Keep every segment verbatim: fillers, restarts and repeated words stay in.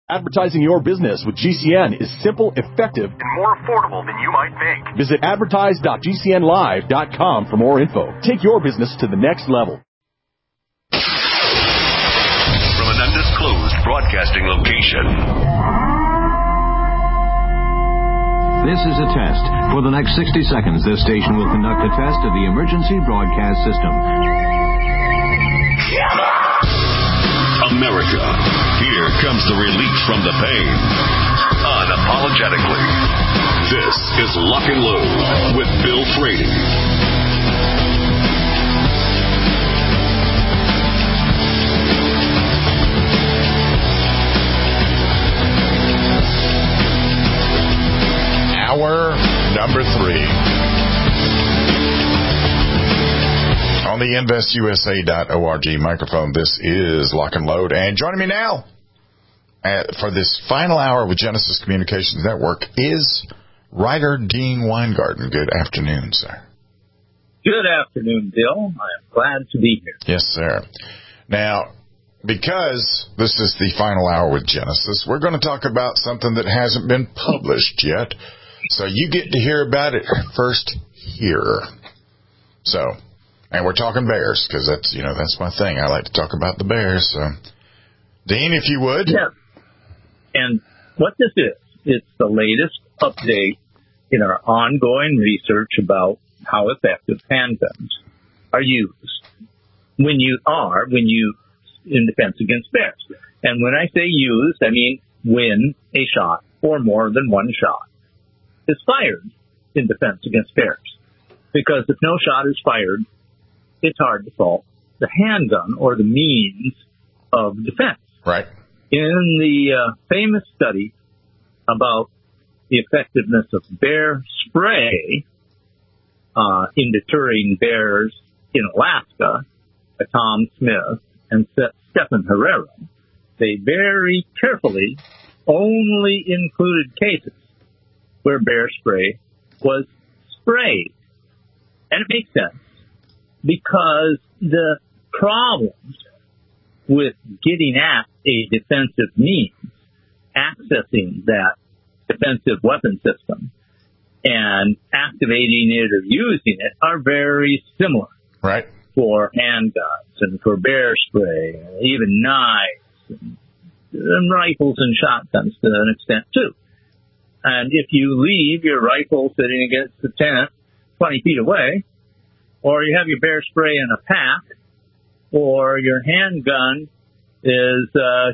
Advertising your business with G C N is simple, effective, and more affordable than you might think. Visit advertise dot g c n live dot com for more info. Take your business to the next level. From an undisclosed broadcasting location. This is a test. For the next sixty seconds, this station will conduct a test of the emergency broadcast system. America, here comes the relief from the pain. Unapologetically. This is Lock and Load with Bill Frady. Hour number three. On the invest u s a dot org microphone, this is Lock and Load. And joining me now at, for this final hour with Genesis Communications Network is writer Dean Weingarten. Good afternoon, sir. Good afternoon, Bill. I am glad to be here. Yes, sir. Now, because this is the final hour with Genesis, we're going to talk about something that hasn't been published yet. So you get to hear about it first here. So... And we're talking Bears because that's, you know, that's my thing. I like to talk about the Bears. So, Dean, if you would. Yeah. And what this is, it's the latest update in our ongoing research about how effective handguns are used when you are, when you, in defense against bears. And when I say used, I mean when a shot or more than one shot is fired in defense against bears. Because if no shot is fired, it's hard to fault the handgun or the means of defense. Right. In the uh, famous study about the effectiveness of bear spray uh, in deterring bears in Alaska by Tom Smith and Stephen Herrera, they very carefully only included cases where bear spray was sprayed. And it makes sense. Because the problems with getting at a defensive means, accessing that defensive weapon system, and activating it or using it are very similar. Right. For handguns and for bear spray, even knives, and, and rifles and shotguns to an extent too. And if you leave your rifle sitting against the tent twenty feet away, or you have your bear spray in a pack, or your handgun is uh,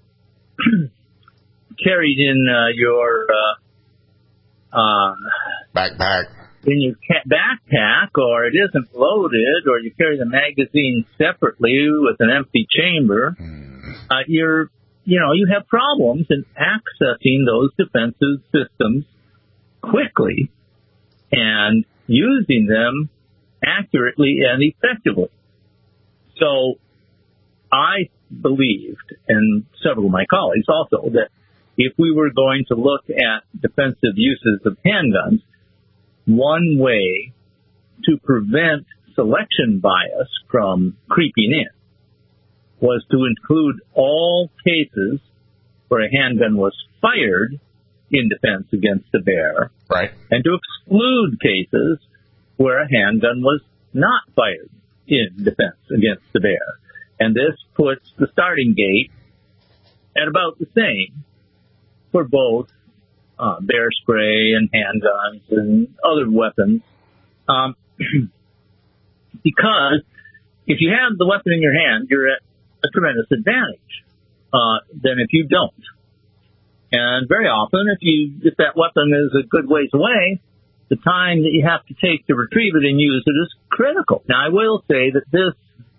carried in uh, your uh, uh, backpack, in your backpack, or it isn't loaded, or you carry the magazine separately with an empty chamber, mm. uh, you're, you know, you have problems in accessing those defensive systems quickly and using them accurately and effectively. So I believed, and several of my colleagues also, that if we were going to look at defensive uses of handguns, one way to prevent selection bias from creeping in was to include all cases where a handgun was fired in defense against a bear, right, and to exclude cases where a handgun was not fired in defense against the bear. And this puts the starting gate at about the same for both uh, bear spray and handguns and other weapons. Um, because if you have the weapon in your hand, you're at a tremendous advantage uh, than if you don't. And very often, if you if that weapon is a good ways away, the time that you have to take to retrieve it and use it is critical. Now, I will say that this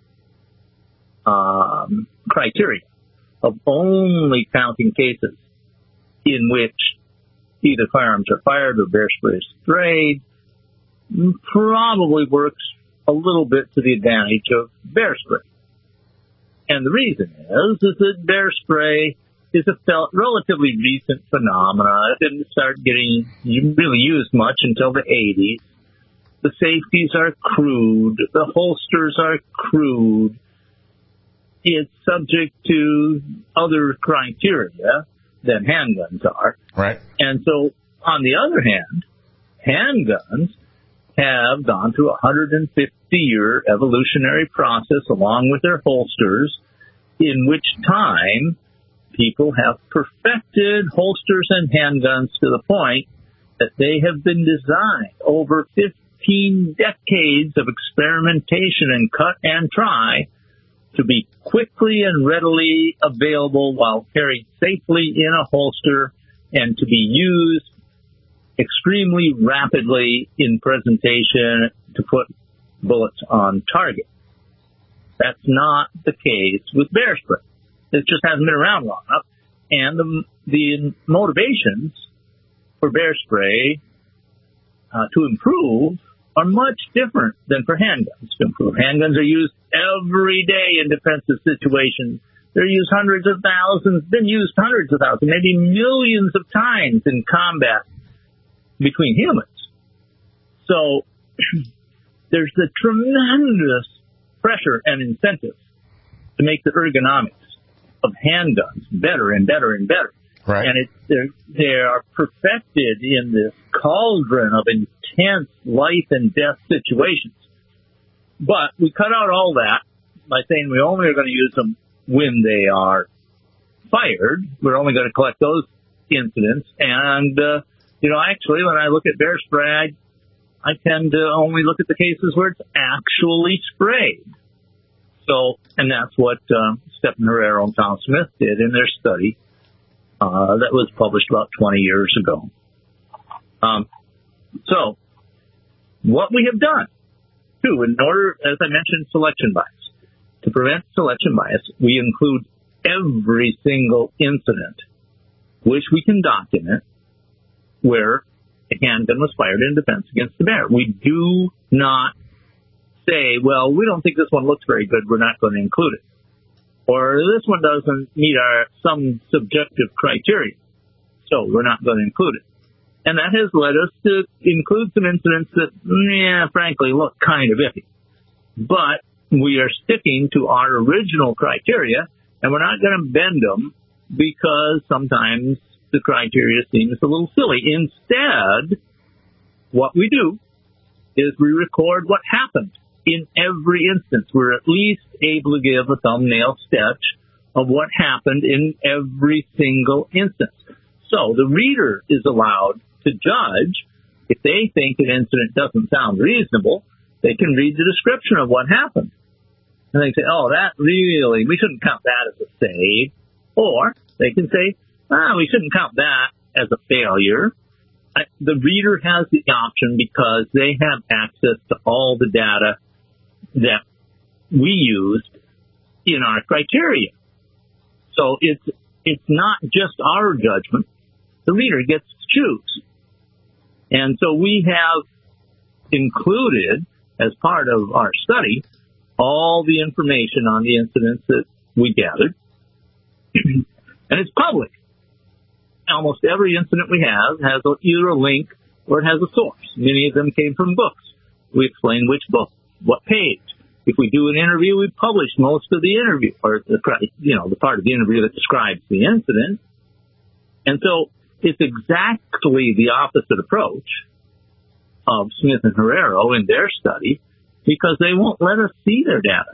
um, criteria of only counting cases in which either firearms are fired or bear spray is sprayed probably works a little bit to the advantage of bear spray. And the reason is, is that bear spray is a felt relatively recent phenomena. It didn't start getting really used much until the eighties. The safeties are crude. The holsters are crude. It's subject to other criteria than handguns are. Right. And so, on the other hand, handguns have gone through a one hundred fifty year evolutionary process along with their holsters, in which time people have perfected holsters and handguns to the point that they have been designed over fifteen decades of experimentation and cut and try to be quickly and readily available while carried safely in a holster and to be used extremely rapidly in presentation to put bullets on target. That's not the case with bear spray. It just hasn't been around long enough. And the, the motivations for bear spray uh, to improve are much different than for handguns to improve. Handguns are used every day in defensive situations. They're used hundreds of thousands, been used hundreds of thousands, maybe millions of times in combat between humans. So there's a tremendous pressure and incentive to make the ergonomics of handguns better and better and better. Right. And it, they're, they are perfected in this cauldron of intense life and death situations. But we cut out all that by saying we only are going to use them when they are fired. We're only going to collect those incidents. And, uh, you know, actually, when I look at bear spray, I, I tend to only look at the cases where it's actually sprayed. So, and that's what uh, Stephan Herrero and Tom Smith did in their study uh, that was published about twenty years ago. Um, so, what we have done, too, in order, as I mentioned, selection bias. To prevent selection bias, we include every single incident which we can document where a handgun was fired in defense against the bear. We do not say, well, we don't think this one looks very good, we're not going to include it. Or this one doesn't meet our some subjective criteria, so we're not going to include it. And that has led us to include some incidents that, yeah, frankly, look kind of iffy. But we are sticking to our original criteria, and we're not going to bend them because sometimes the criteria seems a little silly. Instead, what we do is we record what happened in every instance. We're at least able to give a thumbnail sketch of what happened in every single instance. So the reader is allowed to judge. If they think an incident doesn't sound reasonable, they can read the description of what happened. And they say, oh, that really, we shouldn't count that as a save. Or they can say, ah, we shouldn't count that as a failure. The reader has the option because they have access to all the data that we used in our criteria. So it's it's not just our judgment. The reader gets to choose. And so we have included, as part of our study, all the information on the incidents that we gathered. And it's public. Almost every incident we have has either a link or it has a source. Many of them came from books. We explain which book, what page. If we do an interview, we publish most of the interview, or the, you know, the part of the interview that describes the incident. And so it's exactly the opposite approach of Smith and Herrero in their study, because they won't let us see their data.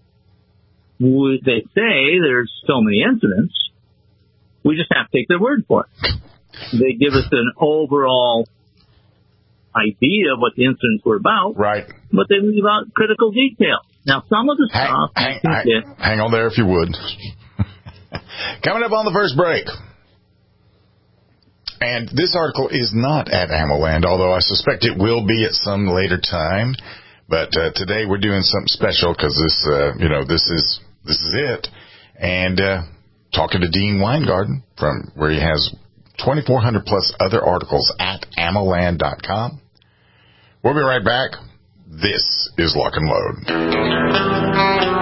They say there's so many incidents, we just have to take their word for it. They give us an overall idea of what the incidents were about, right? But they leave out critical detail. Now, some of the hang, stuff... Hang, hang, get, hang on there if you would. Coming up on the first break. And this article is not at AmmoLand, although I suspect it will be at some later time. But uh, today we're doing something special because this, uh, you know, this is this is it. And uh, talking to Dean Weingarten from where he has twenty-four hundred plus other articles at ammoland dot com. We'll be right back. This is Lock and Load.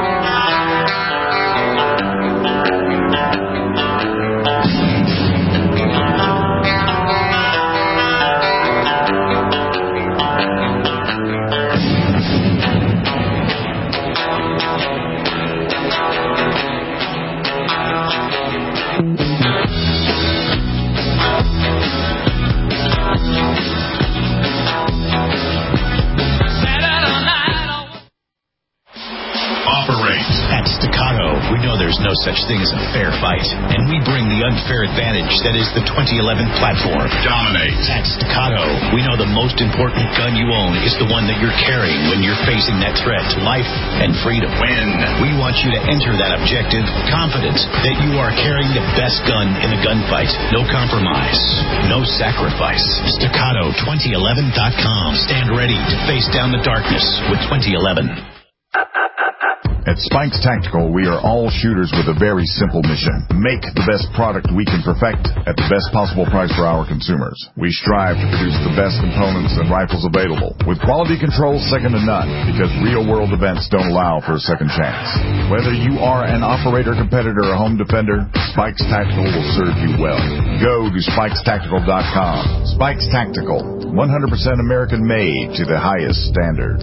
such thing as a fair fight, and we bring the unfair advantage that is the twenty eleven platform. Dominate. At Staccato, we know the most important gun you own is the one that you're carrying when you're facing that threat to life and freedom. Win. We want you to enter that objective confident that you are carrying the best gun in the gunfight. No compromise, no sacrifice. Staccato twenty eleven dot com. Stand ready to face down the darkness with twenty eleven. At Spikes Tactical, we are all shooters with a very simple mission. Make the best product we can perfect at the best possible price for our consumers. We strive to produce the best components and rifles available, with quality control second to none, because real-world events don't allow for a second chance. Whether you are an operator, competitor, or home defender, Spikes Tactical will serve you well. Go to spikes tactical dot com. Spikes Tactical, one hundred percent American-made to the highest standard.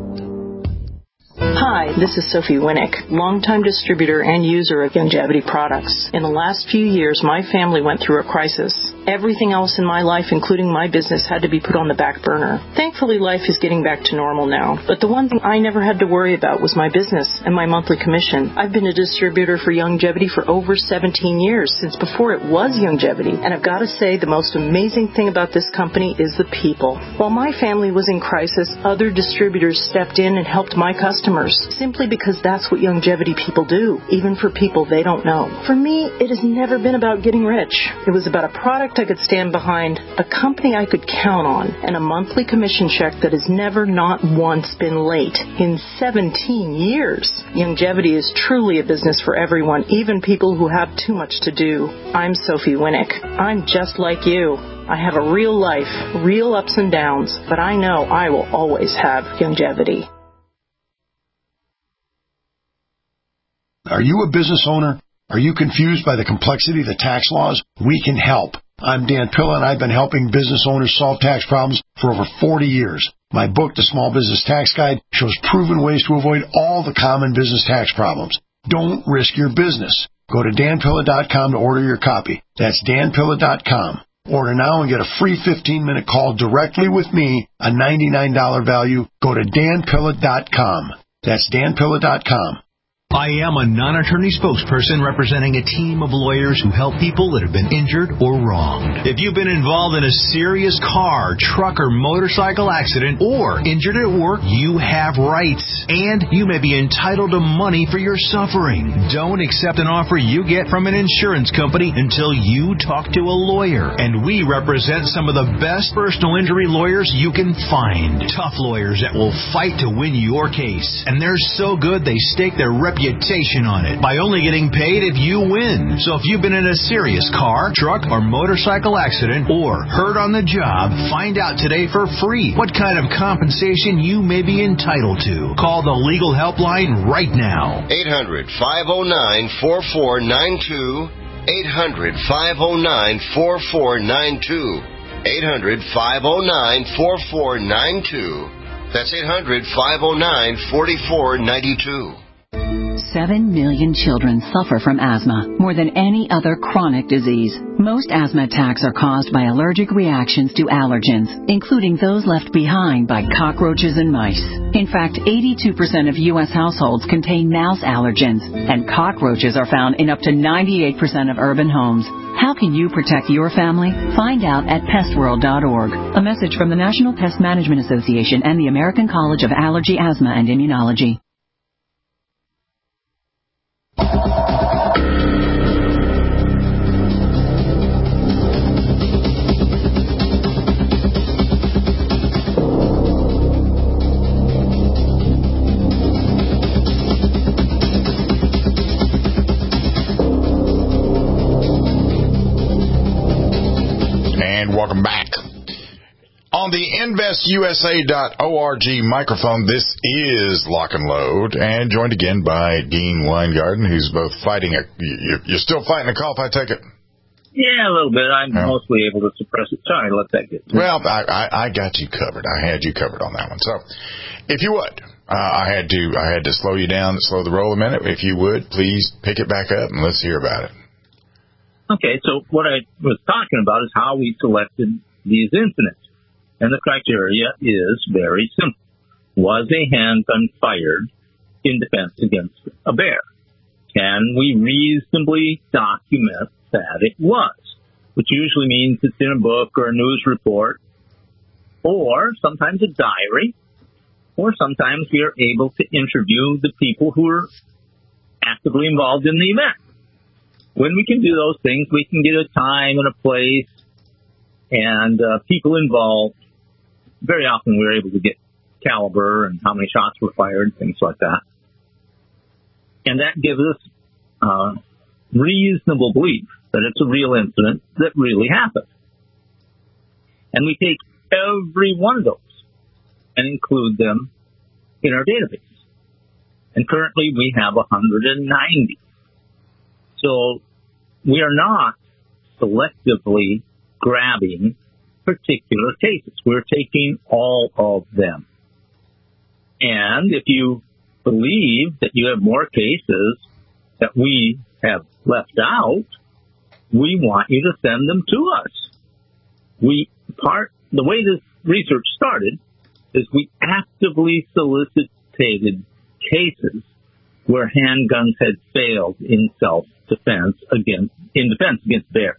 Hi, this is Sophie Winnick, longtime distributor and user of Youngevity products. In the last few years, my family went through a crisis. Everything else in my life, including my business, had to be put on the back burner. Thankfully, life is getting back to normal now. But the one thing I never had to worry about was my business and my monthly commission. I've been a distributor for Youngevity for over seventeen years, since before it was Youngevity. And I've got to say, the most amazing thing about this company is the people. While my family was in crisis, other distributors stepped in and helped my customers, simply because that's what Youngevity people do, even for people they don't know. For me, it has never been about getting rich. It was about a product I could stand behind, a company I could count on, and a monthly commission check that has never not once been late in seventeen years. Youngevity is truly a business for everyone, even people who have too much to do. I'm Sophie Winnick. I'm just like you. I have a real life, real ups and downs, but I know I will always have Youngevity. Are you a business owner? Are you confused by the complexity of the tax laws? We can help. I'm Dan Pilla, and I've been helping business owners solve tax problems for over forty years. My book, The Small Business Tax Guide, shows proven ways to avoid all the common business tax problems. Don't risk your business. Go to dan pilla dot com to order your copy. That's dan pilla dot com. Order now and get a free fifteen-minute call directly with me, a ninety-nine dollars value. Go to dan pilla dot com. That's dan pilla dot com. I am a non-attorney spokesperson representing a team of lawyers who help people that have been injured or wronged. If you've been involved in a serious car, truck, or motorcycle accident, or injured at work, you have rights, and you may be entitled to money for your suffering. Don't accept an offer you get from an insurance company until you talk to a lawyer. And we represent some of the best personal injury lawyers you can find. Tough lawyers that will fight to win your case. And they're so good they stake their reputation on it by only getting paid if you win. So if you've been in a serious car, truck, or motorcycle accident, or hurt on the job, find out today for free what kind of compensation you may be entitled to. Call the legal helpline right now. eight hundred, five oh nine, four four nine two. eight hundred, five oh nine, four four nine two. eight hundred, five oh nine, four four nine two. That's eight hundred, five oh nine, four four nine two. Seven million children suffer from asthma, more than any other chronic disease. Most asthma attacks are caused by allergic reactions to allergens, including those left behind by cockroaches and mice. In fact, eighty-two percent of U S households contain mouse allergens, and cockroaches are found in up to ninety-eight percent of urban homes. How can you protect your family? Find out at pest world dot org. A message from the National Pest Management Association and the American College of Allergy, Asthma, and Immunology. And welcome back. On the invest u s a dot org microphone, this is Lock and Load, and joined again by Dean Weingarten, who's both fighting a... You're still fighting a cough, I take it? Yeah, a little bit. I'm oh. mostly able to suppress it. Sorry, let that get... Well, I, I, I got you covered. I had you covered on that one. So, if you would, uh, I had to I had to slow you down, slow the roll a minute. If you would, please pick it back up, and let's hear about it. Okay, so what I was talking about is how we selected these incidents. And the criteria is very simple. Was a handgun fired in defense against a bear? can we reasonably document that it was? Which usually means it's in a book or a news report, or sometimes a diary, or sometimes we are able to interview the people who are actively involved in the event. When we can do those things, we can get a time and a place and uh, people involved. Very often we're able to get caliber and how many shots were fired, things like that. And that gives us uh, reasonable belief that it's a real incident that really happened. And we take every one of those and include them in our database. And currently we have one hundred ninety. So we are not selectively grabbing particular cases. We're taking all of them. And if you believe that you have more cases that we have left out, we want you to send them to us. We part the way this research started is we actively solicited cases where handguns had failed in self-defense against, in defense against bears.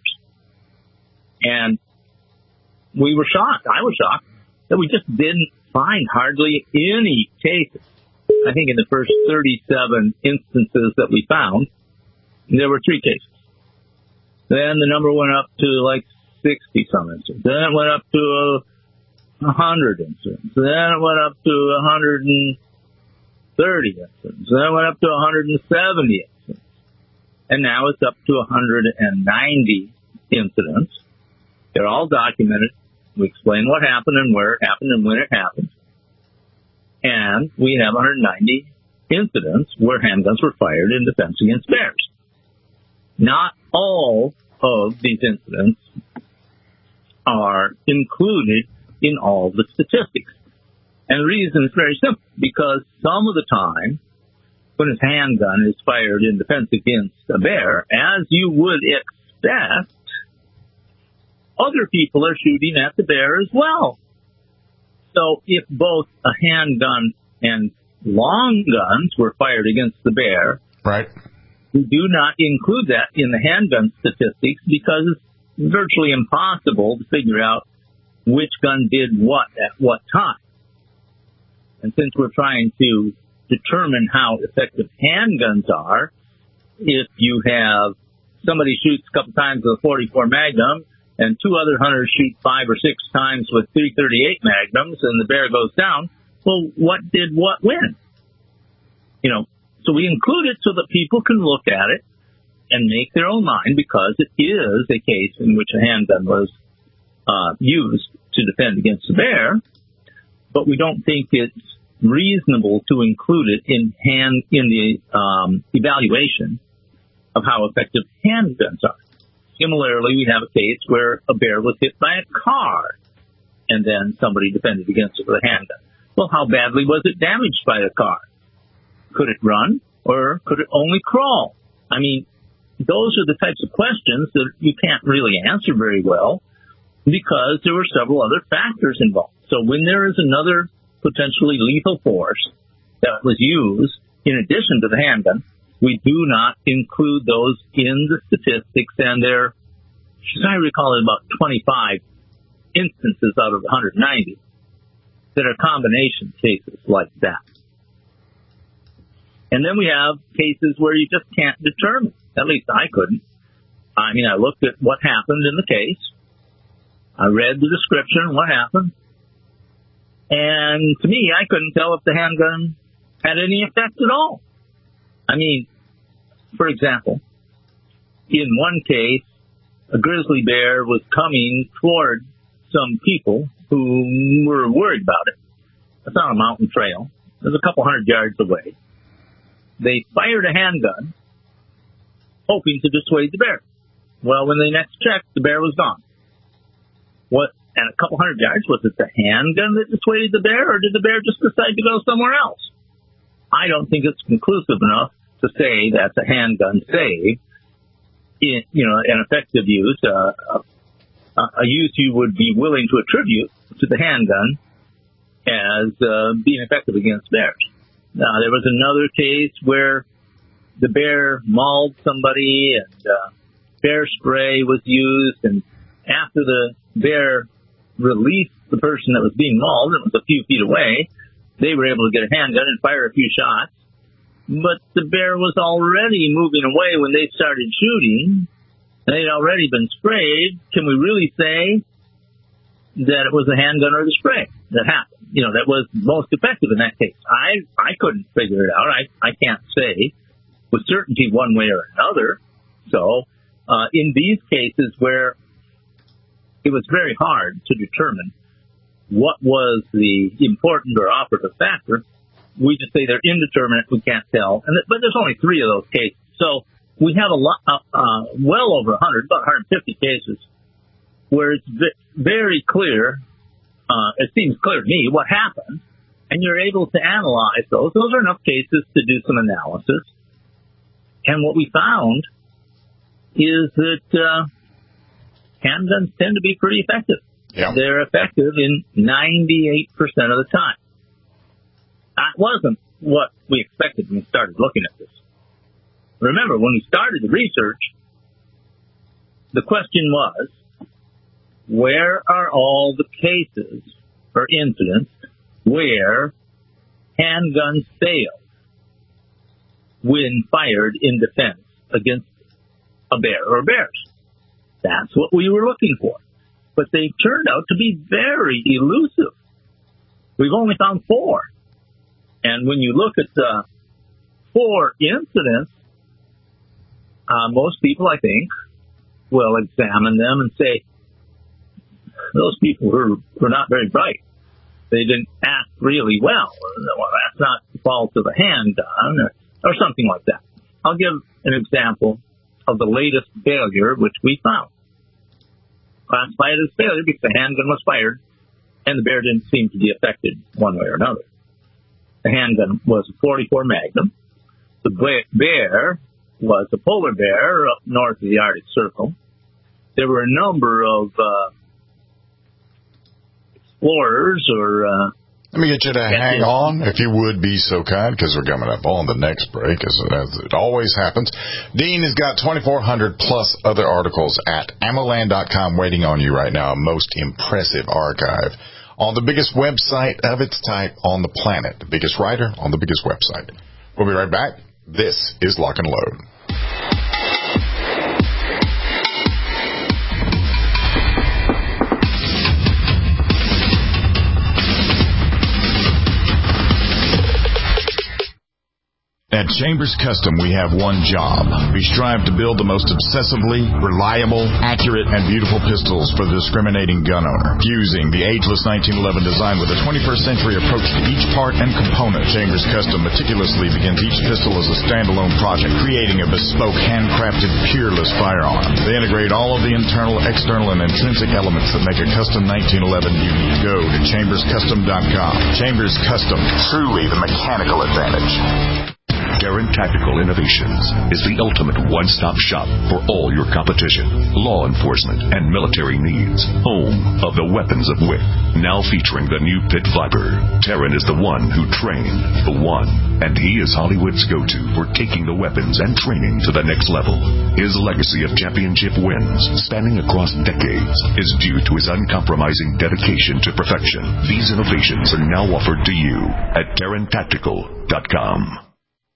And we were shocked. I was shocked that we just didn't find hardly any cases. I think in the first thirty-seven instances that we found, there were three cases. Then the number went up to like sixty some incidents. Then it went up to one hundred incidents. Then it went up to one hundred thirty incidents. Then it went up to one hundred seventy incidents. And now it's up to one hundred ninety incidents. They're all documented. We explain what happened and where it happened and when it happened. And we have one hundred ninety incidents where handguns were fired in defense against bears. Not all of these incidents are included in all the statistics. And the reason is very simple, because some of the time when a handgun is fired in defense against a bear, as you would expect, other people are shooting at the bear as well. So if both a handgun and long guns were fired against the bear, right, we do not include that in the handgun statistics because it's virtually impossible to figure out which gun did what at what time. And since we're trying to determine how effective handguns are, if you have somebody shoots a couple times with a forty-four Magnum and two other hunters shoot five or six times with three thirty-eight Magnums and the bear goes down, well, what did what win? You know, so we include it so that people can look at it and make their own mind, because it is a case in which a handgun was uh, used to defend against the bear, but we don't think it's reasonable to include it in hand in the um, evaluation of how effective handguns are. Similarly, we have a case where a bear was hit by a car, and then somebody defended against it with a handgun. Well, how badly was it damaged by the car? Could it run, or could it only crawl? I mean, those are the types of questions that you can't really answer very well, because there were several other factors involved. So when there is another potentially lethal force that was used in addition to the handgun, we do not include those in the statistics, and there, as I recall, about twenty-five instances out of one hundred ninety that are combination cases like that. And then we have cases where you just can't determine. At least I couldn't. I mean, I looked at what happened in the case. I read the description, what happened. And to me, I couldn't tell if the handgun had any effect at all. I mean, for example, in one case, a grizzly bear was coming toward some people who were worried about it. It's on a mountain trail. It was a couple hundred yards away. They fired a handgun, hoping to dissuade the bear. Well, when they next checked, the bear was gone. What? And a couple hundred yards, was it the handgun that dissuaded the bear, or did the bear just decide to go somewhere else? I don't think it's conclusive enough to say that the handgun saved, in, you know, an effective use, uh, a, a use you would be willing to attribute to the handgun as uh, being effective against bears. Now, there was another case where the bear mauled somebody, and uh, bear spray was used. And after the bear released the person that was being mauled, and it was a few feet away, they were able to get a handgun and fire a few shots. But the bear was already moving away when they started shooting. They'd already been sprayed. Can we really say that it was the handgun or the spray that happened? You know, that was most effective in that case. I I couldn't figure it out. I, I can't say with certainty one way or another. So uh, in these cases where it was very hard to determine what was the important or operative factor, we just say they're indeterminate. We can't tell. And th- but there's only three of those cases. So we have a lot, uh, uh, well over one hundred, about one hundred fifty cases where it's v- very clear. Uh, it seems clear to me what happened, and you're able to analyze those. Those are enough cases to do some analysis. And what we found is that uh, handguns tend to be pretty effective. Yeah. They're effective in ninety-eight percent of the time. That wasn't what we expected when we started looking at this. Remember, when we started the research, the question was, where are all the cases or incidents where handguns failed when fired in defense against a bear or bears? That's what we were looking for. But they turned out to be very elusive. We've only found four. And when you look at the four incidents, uh, most people, I think, will examine them and say, those people were, were not very bright. They didn't act really well. Well, that's not the fault of the handgun or, or something like that. I'll give an example of the latest failure, which we found. Classified as failure because the handgun was fired and the bear didn't seem to be affected one way or another. The handgun was a forty-four Magnum. The bear was a polar bear up north of the Arctic Circle. There were a number of uh, explorers or... Uh, Let me get you to hang on, if you would be so kind, because we're coming up on the next break, as, as it always happens. Dean has got twenty-four hundred plus other articles at ammoland dot com waiting on you right now, a most impressive archive on the biggest website of its type on the planet, the biggest writer on the biggest website. We'll be right back. This is Lock and Load. At Chambers Custom, we have one job. We strive to build the most obsessively reliable, accurate, and beautiful pistols for the discriminating gun owner, fusing the ageless nineteen eleven design with a twenty-first century approach to each part and component. Chambers Custom meticulously begins each pistol as a standalone project, creating a bespoke, handcrafted, peerless firearm. They integrate all of the internal, external, and intrinsic elements that make a custom nineteen eleven unique. Go to chambers custom dot com. Chambers Custom, truly the mechanical advantage. Taran Tactical Innovations is the ultimate one-stop shop for all your competition, law enforcement, and military needs. Home of the weapons of W I C. Now featuring the new Pit Viper. Taran is the one who trained the one, and he is Hollywood's go-to for taking the weapons and training to the next level. His legacy of championship wins, spanning across decades, is due to his uncompromising dedication to perfection. These innovations are now offered to you at taran tactical dot com.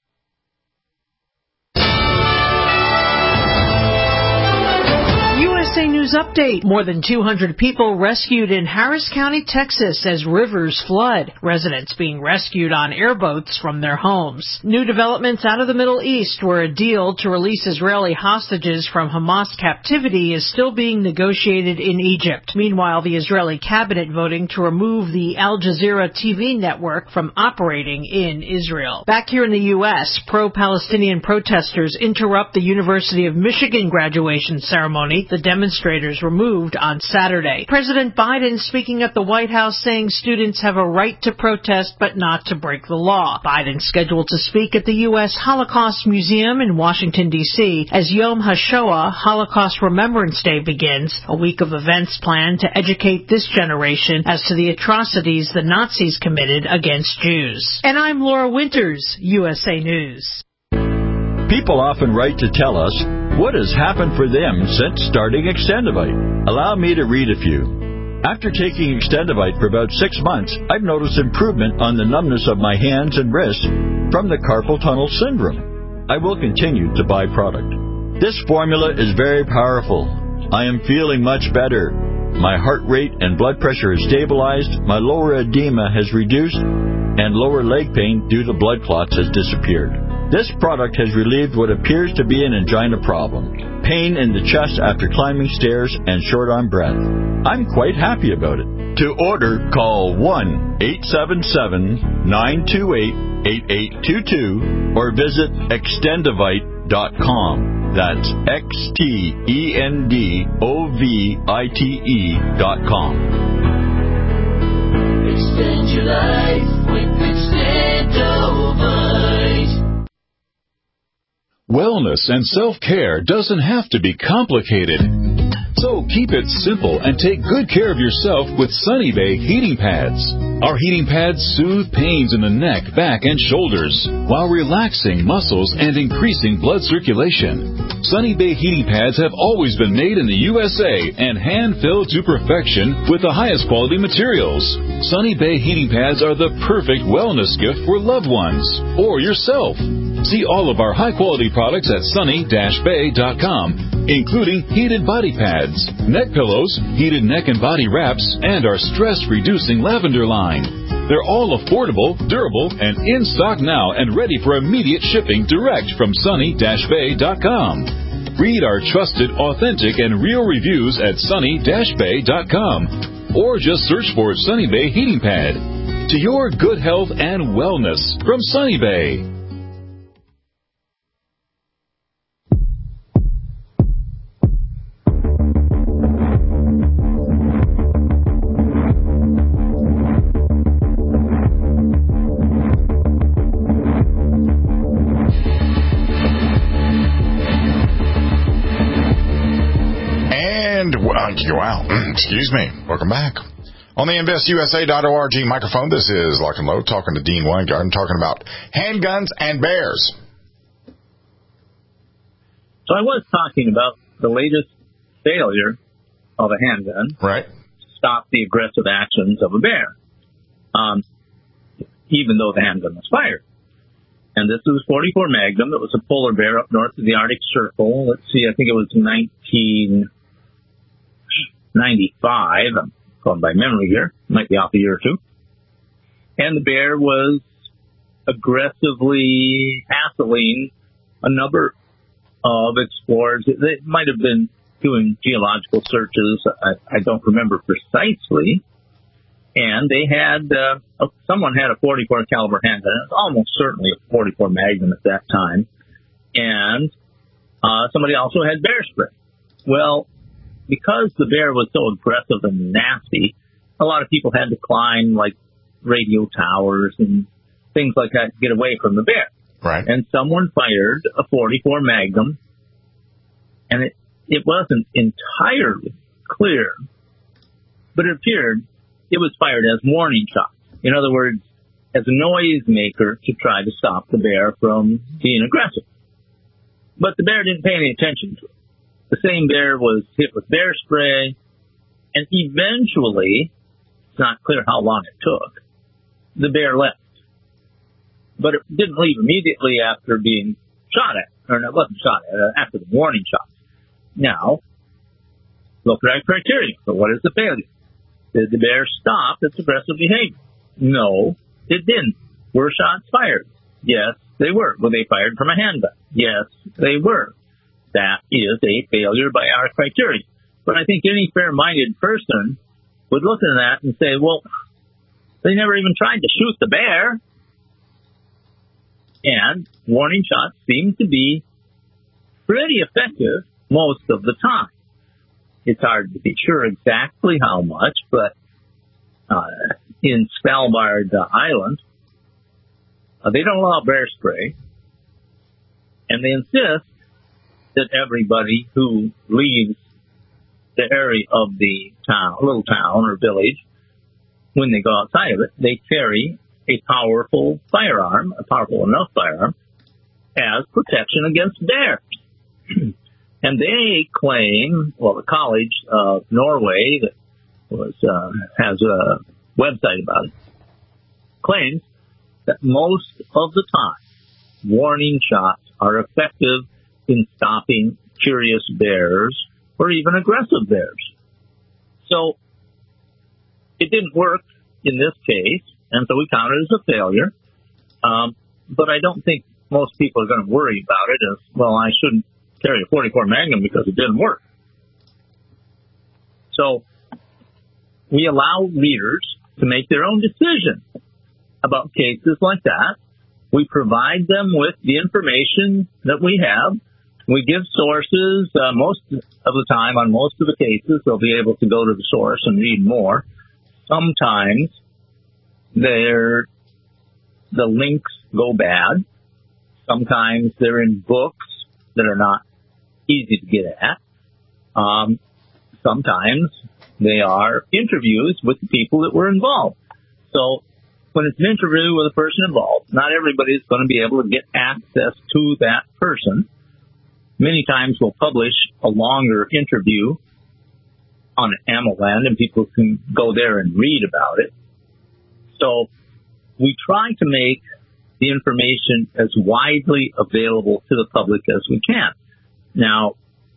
U S A News Update. More than two hundred people rescued in Harris County, Texas as rivers flood. Residents being rescued on airboats from their homes. New developments out of the Middle East, where a deal to release Israeli hostages from Hamas captivity is still being negotiated in Egypt. Meanwhile, the Israeli cabinet voting to remove the Al Jazeera T V network from operating in Israel. Back here in the U S, pro-Palestinian protesters interrupt the University of Michigan graduation ceremony. The demonstrators were moved on Saturday. President Biden speaking at the White House saying students have a right to protest but not to break the law. Biden scheduled to speak at the U S Holocaust Museum in Washington, D C as Yom HaShoah, Holocaust Remembrance Day, begins, a week of events planned to educate this generation as to the atrocities the Nazis committed against Jews. And I'm Laura Winters, U S A News. People often write to tell us what has happened for them since starting Extendivite. Allow me to read a few. After taking Extendivite for about six months, I've noticed improvement on the numbness of my hands and wrists from the carpal tunnel syndrome. I will continue to buy product. This formula is very powerful. I am feeling much better. My heart rate and blood pressure is stabilized, my lower edema has reduced, and lower leg pain due to blood clots has disappeared. This product has relieved what appears to be an angina problem, pain in the chest after climbing stairs, and short on breath. I'm quite happy about it. To order, call one eight seven seven, nine two eight, eight eight two two or visit extendivite dot com. That's X T E N D O V I T E dot com. Extend your life with Extendivite. Wellness and self-care doesn't have to be complicated. So keep it simple and take good care of yourself with Sunny Bay heating pads. Our heating pads soothe pains in the neck, back, and shoulders while relaxing muscles and increasing blood circulation. Sunny Bay heating pads have always been made in the U S A and hand-filled to perfection with the highest quality materials. Sunny Bay heating pads are the perfect wellness gift for loved ones or yourself. See all of our high-quality products at sunny dash bay dot com, including heated body pads, neck pillows, heated neck and body wraps, and our stress-reducing lavender line. They're all affordable, durable, and in stock now and ready for immediate shipping direct from sunny dash bay dot com. Read our trusted, authentic, and real reviews at sunny dash bay dot com or just search for Sunny Bay Heating Pad. To your good health and wellness from Sunny Bay. Wow. Excuse me. Welcome back. On the invest U S A dot org microphone, this is Lock and Load talking to Dean Weingarten, talking about handguns and bears. So I was talking about the latest failure of a handgun. Right. To stop the aggressive actions of a bear. Um, even though the handgun was fired. And this was forty-four Magnum. It was a polar bear up north of the Arctic Circle. Let's see, I think it was nineteen ninety-five. I'm going by memory here. Might be off a year or two. And the bear was aggressively hassling a number of explorers. They might have been doing geological searches. I, I don't remember precisely. And they had, uh, someone had a forty-four caliber handgun. It was almost certainly a forty-four Magnum at that time. And uh, somebody also had bear spray. Well, because the bear was so aggressive and nasty, a lot of people had to climb like radio towers and things like that to get away from the bear. Right. And someone fired a forty-four Magnum, and it, it wasn't entirely clear, but it appeared it was fired as warning shots. In other words, as a noise maker to try to stop the bear from being aggressive. But the bear didn't pay any attention to it. The same bear was hit with bear spray, and eventually, it's not clear how long it took, the bear left. But it didn't leave immediately after being shot at, or no, it wasn't shot at, uh, after the warning shots. Now, look at our criteria for what is the failure. Did the bear stop its aggressive behavior? No, it didn't. Were shots fired? Yes, they were. Were they fired from a handgun? Yes, they were. That is a failure by our criteria. But I think any fair-minded person would look at that and say, well, they never even tried to shoot the bear. And warning shots seem to be pretty effective most of the time. It's hard to be sure exactly how much, but uh, in Svalbard uh, Island, uh, they don't allow bear spray, and they insist that everybody who leaves the area of the town, little town or village, when they go outside of it, they carry a powerful firearm, a powerful enough firearm, as protection against bears. And they claim, well, the College of Norway that was uh, has a website about it, claims that most of the time, warning shots are effective in stopping curious bears or even aggressive bears. So it didn't work in this case, and so we count it as a failure. Um, but I don't think most people are going to worry about it as, well, I shouldn't carry a forty-four Magnum because it didn't work. So we allow readers to make their own decision about cases like that. We provide them with the information that we have. We give sources. Uh, most of the time, on most of the cases, they'll be able to go to the source and read more. Sometimes they're, the links go bad. Sometimes they're in books that are not easy to get at. Um, sometimes they are interviews with the people that were involved. So when it's an interview with a person involved, not everybody is going to be able to get access to that person. Many times we'll publish a longer interview on AmmoLand, and people can go there and read about it. So we try to make the information as widely available to the public as we can. Now,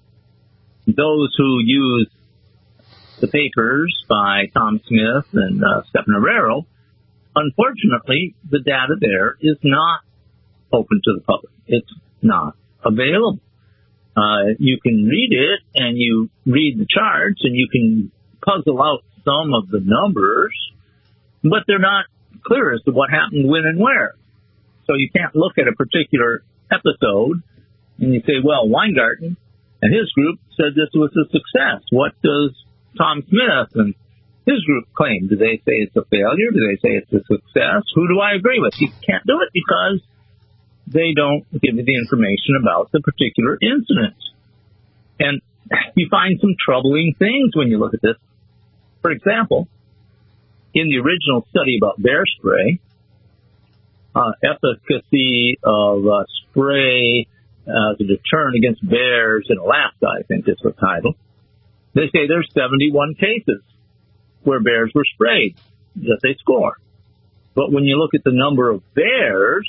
those who use the papers by Tom Smith and uh, Stephen Herrero, unfortunately, the data there is not open to the public. It's not available. Uh, you can read it, and you read the charts, and you can puzzle out some of the numbers, but they're not clear as to what happened when and where. So you can't look at a particular episode and you say, well, Weingarten and his group said this was a success. What does Tom Smith and his group claim? Do they say it's a failure? Do they say it's a success? Who do I agree with? You can't do it because they don't give you the information about the particular incident. And you find some troubling things when you look at this. For example, in the original study about bear spray, uh, efficacy of uh, spray uh, as a deterrent against bears in Alaska, I think is the title, they say there's seventy-one cases where bears were sprayed that they score. But when you look at the number of bears,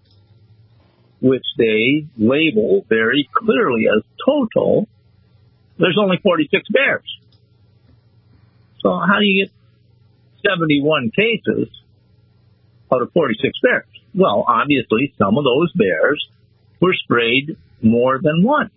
which they label very clearly as total, there's only forty-six bears. So how do you get seventy-one cases out of forty-six bears? Well, obviously, some of those bears were sprayed more than once.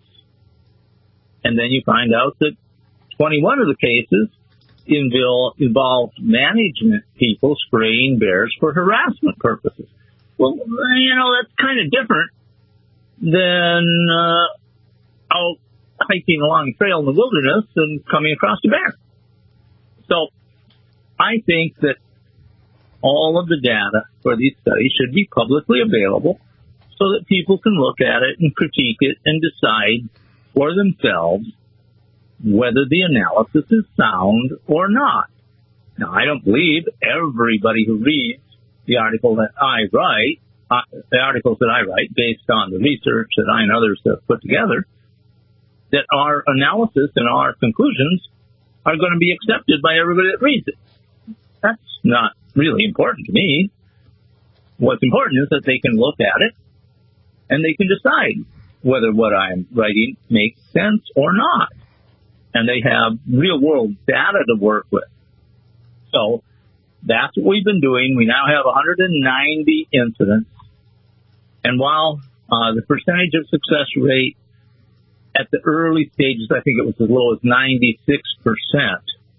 And then you find out that twenty-one of the cases involved management people spraying bears for harassment purposes. Well, you know, that's kind of different than uh, out hiking along a trail in the wilderness and coming across a bear. So I think that all of the data for these studies should be publicly available so that people can look at it and critique it and decide for themselves whether the analysis is sound or not. Now, I don't believe everybody who reads the article that I write, uh, the articles that I write based on the research that I and others have put together, that our analysis and our conclusions are going to be accepted by everybody that reads it. That's not really important to me. What's important is that they can look at it and they can decide whether what I'm writing makes sense or not. And they have real-world data to work with. So that's what we've been doing. We now have one hundred ninety incidents. And while uh, the percentage of success rate at the early stages, I think it was as low as ninety-six percent,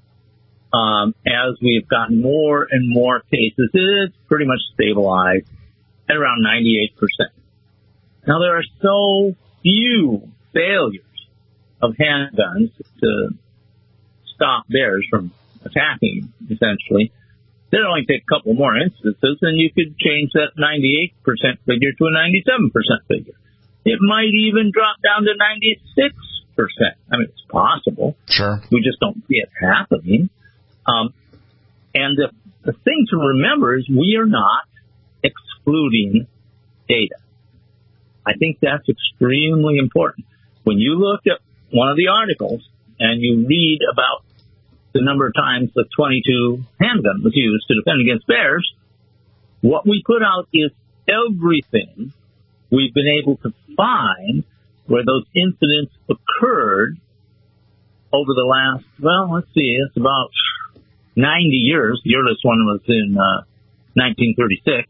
um, as we've gotten more and more cases, it's pretty much stabilized at around ninety-eight percent. Now, there are so few failures of handguns to stop bears from attacking, essentially. It'd only take a couple more instances, and you could change that ninety-eight percent figure to a ninety-seven percent figure. It might even drop down to ninety-six percent. I mean, it's possible. Sure. We just don't see it happening. Um, and the, the thing to remember is we are not excluding data. I think that's extremely important. When you look at one of the articles and you read about the number of times the twenty-two handgun was used to defend against bears, what we put out is everything we've been able to find where those incidents occurred over the last, well, let's see, it's about ninety years. The earliest one was in uh, nineteen thirty-six.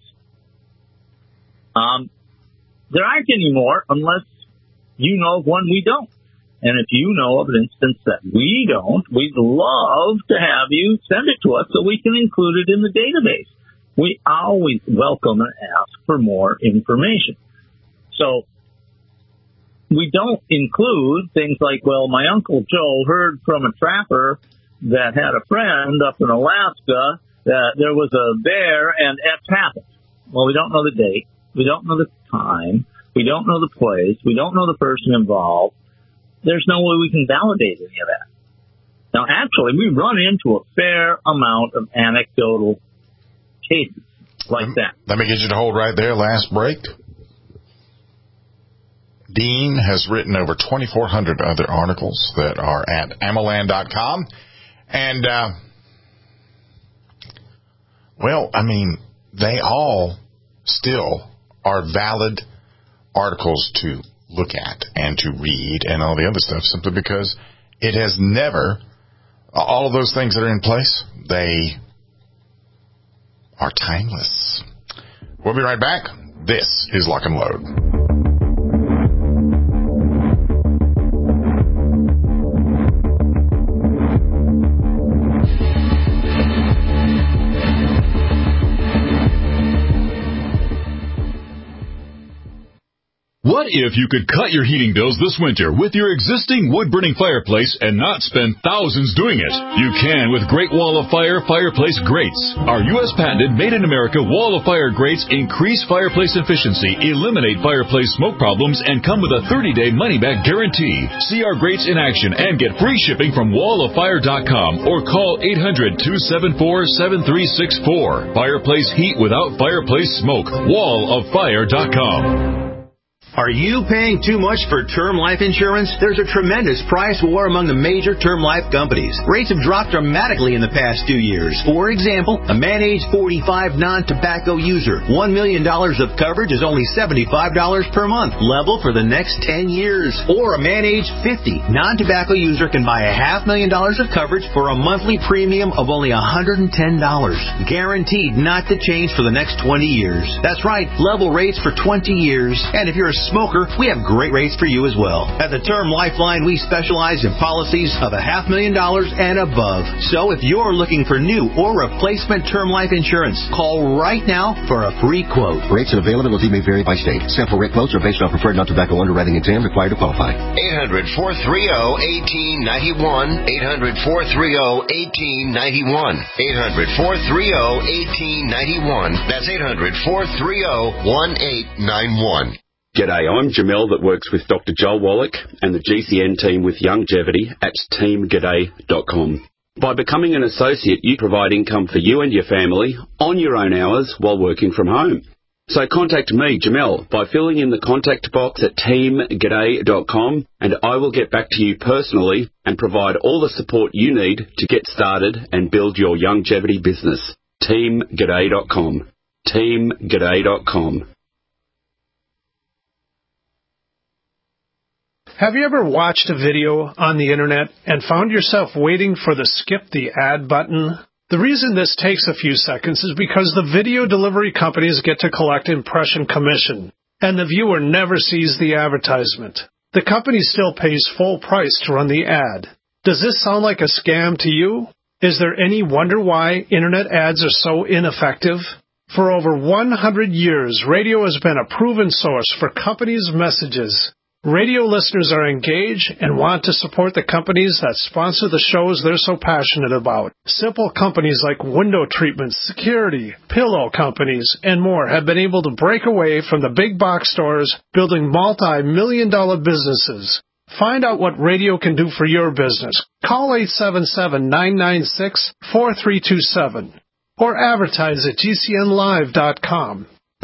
Um, there aren't any more unless you know of one we don't. And if you know of an instance that we don't, we'd love to have you send it to us so we can include it in the database. We always welcome and ask for more information. So we don't include things like, well, my Uncle Joe heard from a trapper that had a friend up in Alaska that there was a bear and X happened. Well, we don't know the date. We don't know the time. We don't know the place. We don't know the person involved. There's no way we can validate any of that. Now, actually, we run into a fair amount of anecdotal cases like that. Let me get you to hold right there. Last break. Dean has written over twenty-four hundred other articles that are at Amaland dot com. And, uh, well, I mean, they all still are valid articles to look at and to read and all the other stuff, simply because it has never, all of those things that are in place, they are timeless. We'll be right back. This is Lock and Load. What if you could cut your heating bills this winter with your existing wood-burning fireplace and not spend thousands doing it? You can with Great Wall of Fire Fireplace Grates. Our U S patented made-in-America Wall of Fire grates increase fireplace efficiency, eliminate fireplace smoke problems, and come with a thirty-day money-back guarantee. See our grates in action and get free shipping from wall of fire dot com or call eight hundred, two seven four, seven three six four. Fireplace heat without fireplace smoke. wall of fire dot com. Are you paying too much for term life insurance? There's a tremendous price war among the major term life companies. Rates have dropped dramatically in the past two years. For example, a man age forty-five non-tobacco user, one million dollars of coverage is only seventy-five dollars per month, level for the next ten years. Or a man age fifty non-tobacco user can buy a half million dollars of coverage for a monthly premium of only one hundred ten dollars. Guaranteed not to change for the next twenty years. That's right, level rates for twenty years. And if you're a smoker, we have great rates for you as well. At the Term Lifeline, we specialize in policies of a half million dollars and above. So if you're looking for new or replacement term life insurance, call right now for a free quote. Rates and availability may vary by state. Sample rate quotes are based on preferred non-tobacco underwriting exam required to qualify. eight hundred, four three zero, one eight nine one. eight hundred, four three zero, one eight nine one. eight hundred, four three zero, one eight nine one. That's eight hundred, four three zero, one eight nine one. G'day, I'm Jamel that works with Doctor Joel Wallach and the G C N team with Longevity at team g'day dot com. By becoming an associate, you provide income for you and your family on your own hours while working from home. So contact me, Jamel, by filling in the contact box at team g'day dot com, and I will get back to you personally and provide all the support you need to get started and build your longevity business. team g'day dot com. team g'day dot com. Have you ever watched a video on the internet and found yourself waiting for the skip the ad button? The reason this takes a few seconds is because the video delivery companies get to collect impression commission, and the viewer never sees the advertisement. The company still pays full price to run the ad. Does this sound like a scam to you? Is there any wonder why internet ads are so ineffective? For over one hundred years, radio has been a proven source for companies' messages. Radio listeners are engaged and want to support the companies that sponsor the shows they're so passionate about. Simple companies like window treatments, security, pillow companies, and more have been able to break away from the big box stores, building multi-million dollar businesses. Find out what radio can do for your business. Call eight seven seven, nine nine six, four three two seven or advertise at G C N live dot com.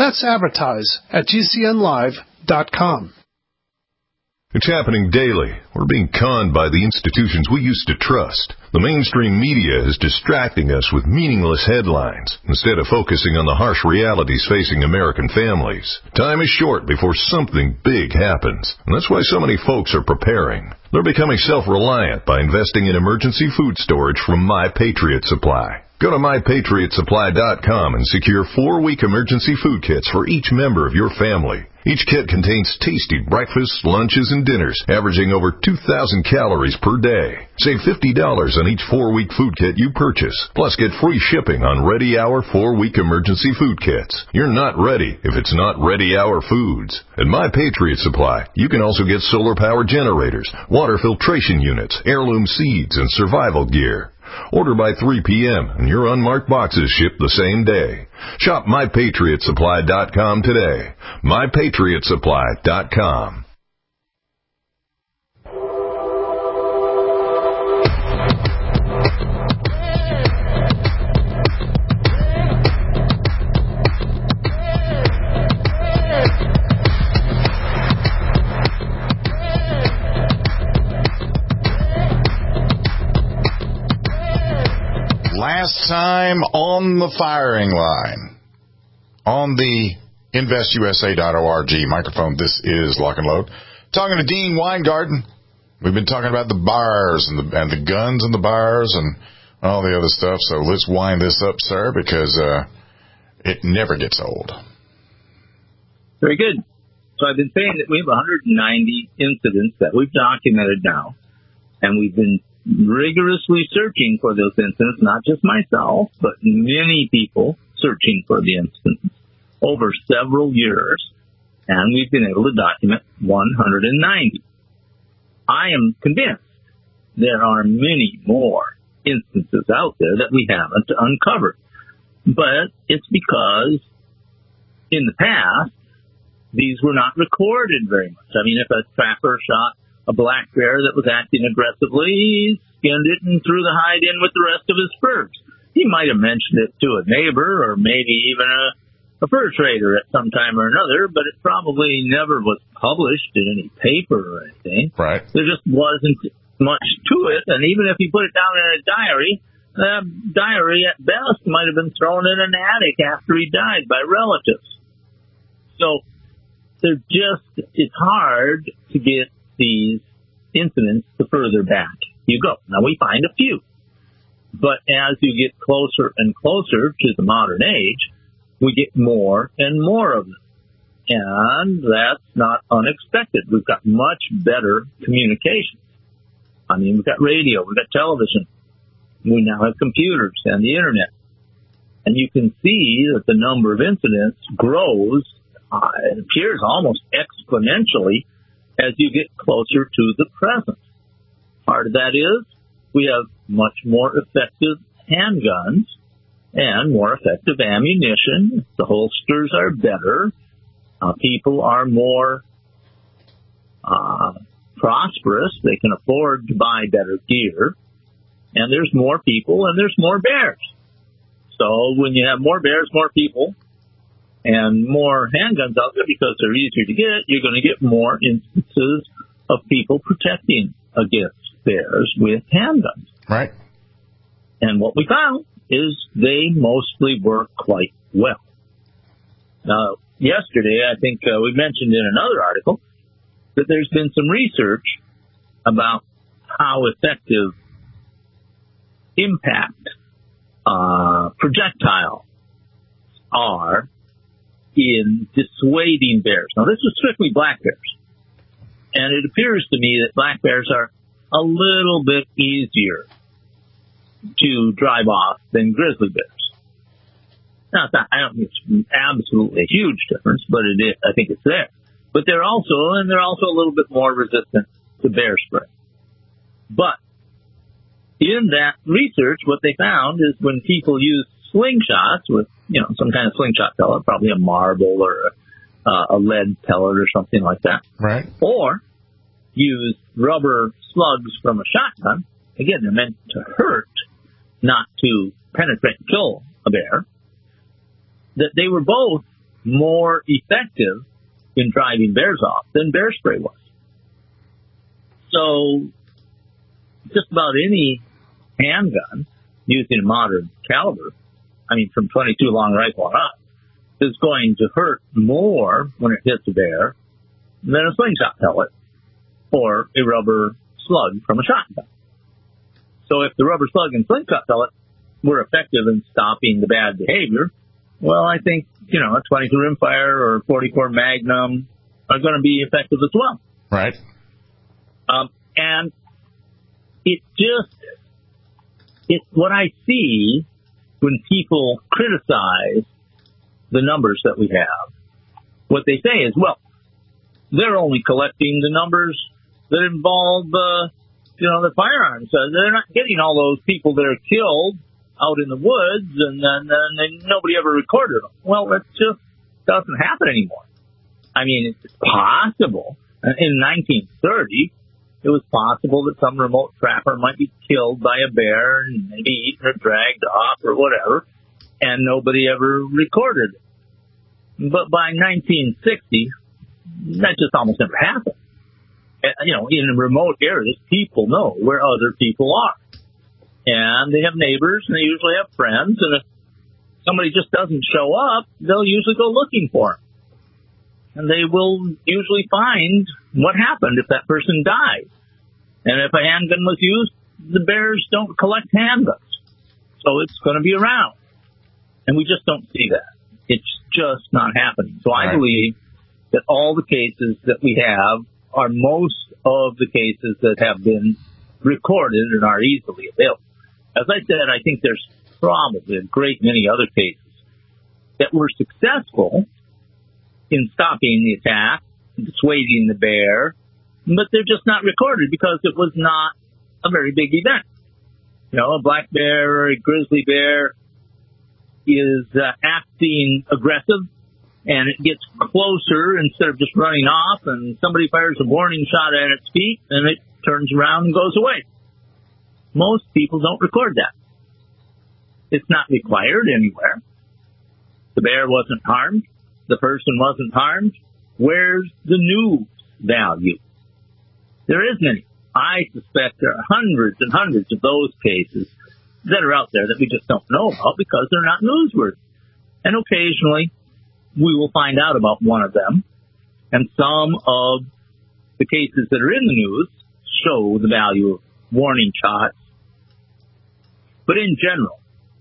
That's advertise at G C N live dot com. It's happening daily. We're being conned by the institutions we used to trust. The mainstream media is distracting us with meaningless headlines instead of focusing on the harsh realities facing American families. Time is short before something big happens, and that's why so many folks are preparing. They're becoming self-reliant by investing in emergency food storage from My Patriot Supply. Go to my patriot supply dot com and secure four-week emergency food kits for each member of your family. Each kit contains tasty breakfasts, lunches, and dinners, averaging over two thousand calories per day. Save fifty dollars on each four-week food kit you purchase. Plus, get free shipping on Ready Hour four-week emergency food kits. You're not ready if it's not Ready Hour foods. At My Patriot Supply, you can also get solar power generators, water filtration units, heirloom seeds, and survival gear. Order by three p.m. and your unmarked boxes ship the same day. Shop my patriot supply dot com today. my patriot supply dot com. Last time on the firing line, on the invest U S A dot org microphone, this is Lock and Load. Talking to Dean Weingarten. We've been talking about the bars and the, and the guns and the bars and all the other stuff. So let's wind this up, sir, because uh, it never gets old. Very good. So I've been saying that we have one hundred ninety incidents that we've documented now, and we've been rigorously searching for those incidents, not just myself, but many people searching for the incidents over several years, and we've been able to document one hundred ninety. I am convinced there are many more instances out there that we haven't uncovered, but it's because in the past, these were not recorded very much. I mean, if a trapper shot a black bear that was acting aggressively, he skinned it and threw the hide in with the rest of his furs. He might have mentioned it to a neighbor or maybe even a, a fur trader at some time or another, but it probably never was published in any paper or anything. Right. There just wasn't much to it, and even if he put it down in a diary, that diary at best might have been thrown in an attic after he died by relatives. So they're just, it's hard to get these incidents the further back you go. Now, we find a few, but as you get closer and closer to the modern age, we get more and more of them. And that's not unexpected. We've got much better communication. I mean, we've got radio, we've got television, we now have computers and the internet. And you can see that the number of incidents grows, uh, it appears almost exponentially as you get closer to the present. Part of that is we have much more effective handguns and more effective ammunition. The holsters are better. Uh, people are more uh, prosperous. They can afford to buy better gear. And there's more people and there's more bears. So when you have more bears, more people, and more handguns out there because they're easier to get, you're going to get more instances of people protecting against bears with handguns. Right. And what we found is they mostly work quite well. Now, yesterday, I think uh, we mentioned in another article that there's been some research about how effective impact uh, projectiles are in dissuading bears. Now, this is strictly black bears. And it appears to me that black bears are a little bit easier to drive off than grizzly bears. Now, it's not, I don't think it's absolutely a huge difference, but it is, I think it's there. But they're also, and they're also a little bit more resistant to bear spray. But in that research, what they found is when people use slingshots with, you know, some kind of slingshot pellet, probably a marble or a, uh, a lead pellet or something like that. Right. Or use rubber slugs from a shotgun. Again, they're meant to hurt, not to penetrate and kill a bear. That they were both more effective in driving bears off than bear spray was. So just about any handgun using a modern caliber, I mean from twenty-two long rifle on up, is going to hurt more when it hits a bear than a slingshot pellet or a rubber slug from a shotgun. So if the rubber slug and slingshot pellet were effective in stopping the bad behavior, well, I think, you know, a twenty-two rimfire or a forty-four Magnum are going to be effective as well. Right. Um, and it just, it's what I see when people criticize the numbers that we have. What they say is, well, they're only collecting the numbers that involve, uh, you know, the firearms. Uh, they're not getting all those people that are killed out in the woods, and then and, and nobody ever recorded them. Well, that just doesn't happen anymore. I mean, it's possible. In nineteen thirty, it was possible that some remote trapper might be killed by a bear and maybe eaten or dragged off or whatever, and nobody ever recorded it. But by nineteen sixty, that just almost never happened. You know, in remote areas, people know where other people are. And they have neighbors, and they usually have friends, and if somebody just doesn't show up, they'll usually go looking for them. And they will usually find what happened if that person died. And if a handgun was used, the bears don't collect handguns. So it's going to be around. And we just don't see that. It's just not happening. So I right. believe that all the cases that we have are most of the cases that have been recorded and are easily available. As I said, I think there's probably a great many other cases that were successful in stopping the attack, dissuading the bear, but they're just not recorded because it was not a very big event. You know, a black bear or a grizzly bear is uh, acting aggressive, and it gets closer instead of just running off, and somebody fires a warning shot at its feet, and it turns around and goes away. Most people don't record that. It's not required anywhere. The bear wasn't harmed. The person wasn't harmed. Where's the news value? There isn't any. I suspect there are hundreds and hundreds of those cases that are out there that we just don't know about because they're not newsworthy. And occasionally, we will find out about one of them. And some of the cases that are in the news show the value of warning shots. But in general,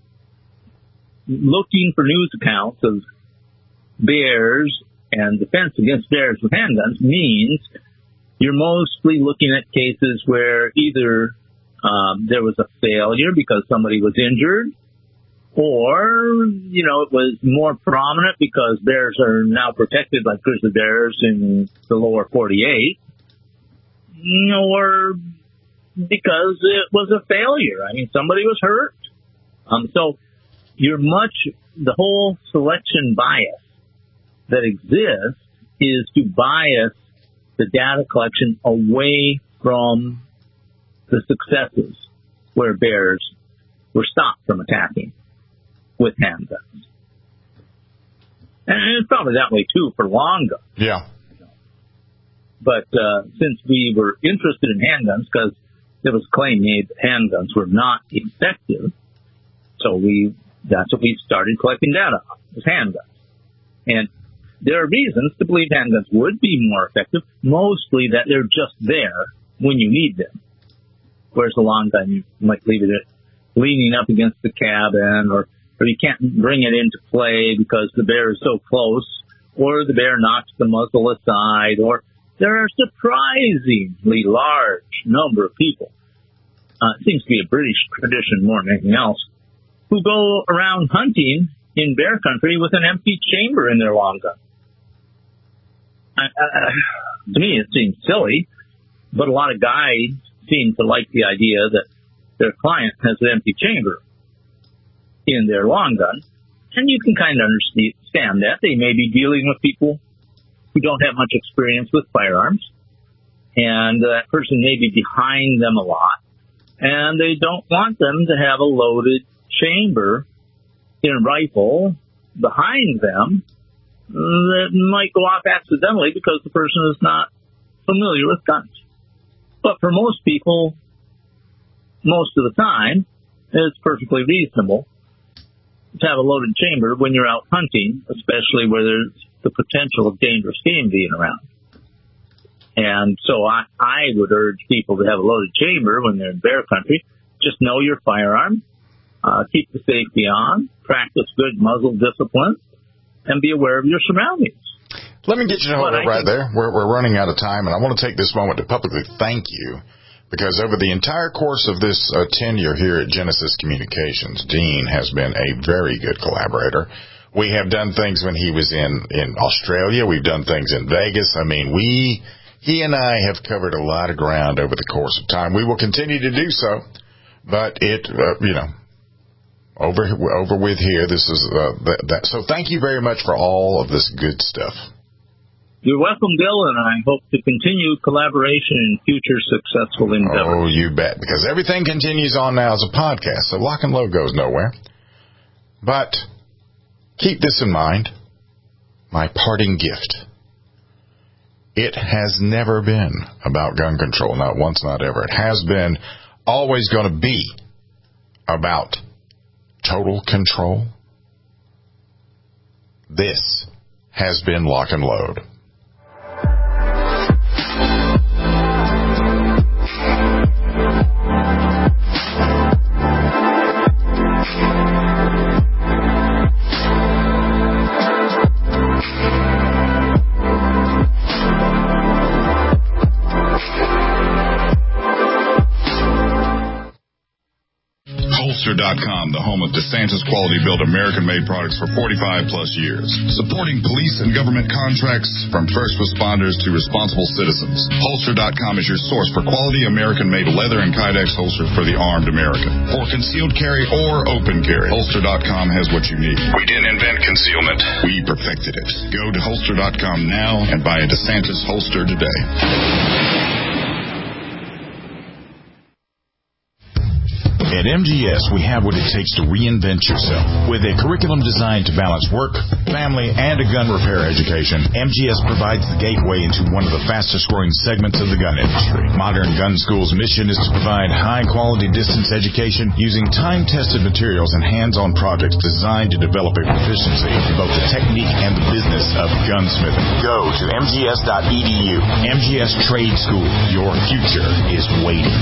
looking for news accounts of bears and defense against bears with handguns means you're mostly looking at cases where either um, there was a failure because somebody was injured, or, you know, it was more prominent because bears are now protected like grizzly bears in the lower forty-eight, or because it was a failure. I mean, somebody was hurt. Um, so you're much, the whole selection bias that exists is to bias the data collection away from the successes where bears were stopped from attacking with handguns. And it's probably that way, too, for long guns. Yeah. But uh, since we were interested in handguns, because there was a claim made that handguns were not effective, so we that's what we started collecting data on, was handguns. And there are reasons to believe handguns would be more effective, mostly that they're just there when you need them. Whereas a long gun, you might leave it leaning up against the cabin, or, or you can't bring it into play because the bear is so close, or the bear knocks the muzzle aside, or there are a surprisingly large number of people, uh, it seems to be a British tradition more than anything else, who go around hunting in bear country with an empty chamber in their long gun. Uh, uh, to me, it seems silly, but a lot of guides seem to like the idea that their client has an empty chamber in their long gun, and you can kind of understand that. They may be dealing with people who don't have much experience with firearms, and that person may be behind them a lot, and they don't want them to have a loaded chamber in a rifle behind them that might go off accidentally because the person is not familiar with guns. But for most people, most of the time, it's perfectly reasonable to have a loaded chamber when you're out hunting, especially where there's the potential of dangerous game being around. And so I, I would urge people to have a loaded chamber when they're in bear country. Just know your firearm, uh, keep the safety on, practice good muzzle discipline, and be aware of your surroundings. Let me get you to hold it right there. We're, we're running out of time, and I want to take this moment to publicly thank you, because over the entire course of this uh, tenure here at Genesis Communications, Dean has been a very good collaborator. We have done things when he was in, in Australia. We've done things in Vegas. I mean, we, he and I have covered a lot of ground over the course of time. We will continue to do so, but it, uh, you know, over, over with here, this is, uh, that, that. So thank you very much for all of this good stuff. You're welcome, Bill, and I hope to continue collaboration in future successful endeavors. Oh, you bet, because everything continues on now as a podcast, so Lock and Load goes nowhere. But keep this in mind, my parting gift. It has never been about gun control, not once, not ever. It has been always going to be about total control. This has been Lock and Load. Holster dot com, the home of DeSantis quality-built American-made products for forty-five plus years. Supporting police and government contracts from first responders to responsible citizens. Holster dot com is your source for quality American-made leather and Kydex holsters for the armed American. For concealed carry or open carry, Holster dot com has what you need. We didn't invent concealment. We perfected it. Go to Holster dot com now and buy a DeSantis holster today. At M G S, we have what it takes to reinvent yourself. With a curriculum designed to balance work, family, and a gun repair education, M G S provides the gateway into one of the fastest-growing segments of the gun industry. Modern Gun School's mission is to provide high-quality distance education using time-tested materials and hands-on projects designed to develop a proficiency in both the technique and the business of gunsmithing. Go to M G S dot E D U. M G S Trade School. Your future is waiting.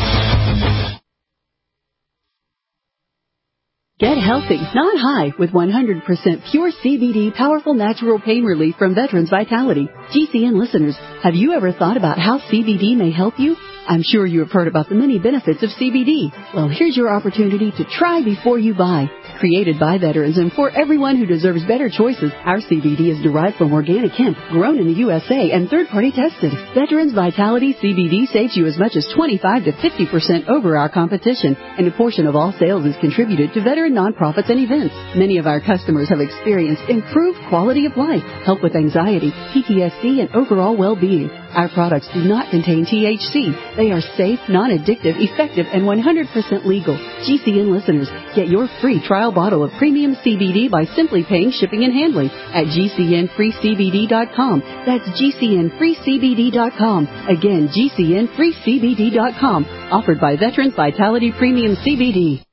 Get healthy, not high, with one hundred percent pure C B D powerful natural pain relief from Veterans Vitality. G C N listeners, have you ever thought about how C B D may help you? I'm sure you have heard about the many benefits of C B D. Well, here's your opportunity to try before you buy. Created by veterans and for everyone who deserves better choices, our C B D is derived from organic hemp, grown in the U S A and third-party tested. Veterans Vitality C B D saves you as much as twenty-five to fifty percent over our competition, and a portion of all sales is contributed to veteran nonprofits and events. Many of our customers have experienced improved quality of life, help with anxiety, P T S D, and overall well-being. Our products do not contain T H C. They are safe, non-addictive, effective, and one hundred percent legal. G C N listeners, get your free trial bottle of premium C B D by simply paying shipping and handling at G C N free C B D dot com. That's G C N free C B D dot com. Again, G C N free C B D dot com. Offered by Veterans Vitality Premium C B D.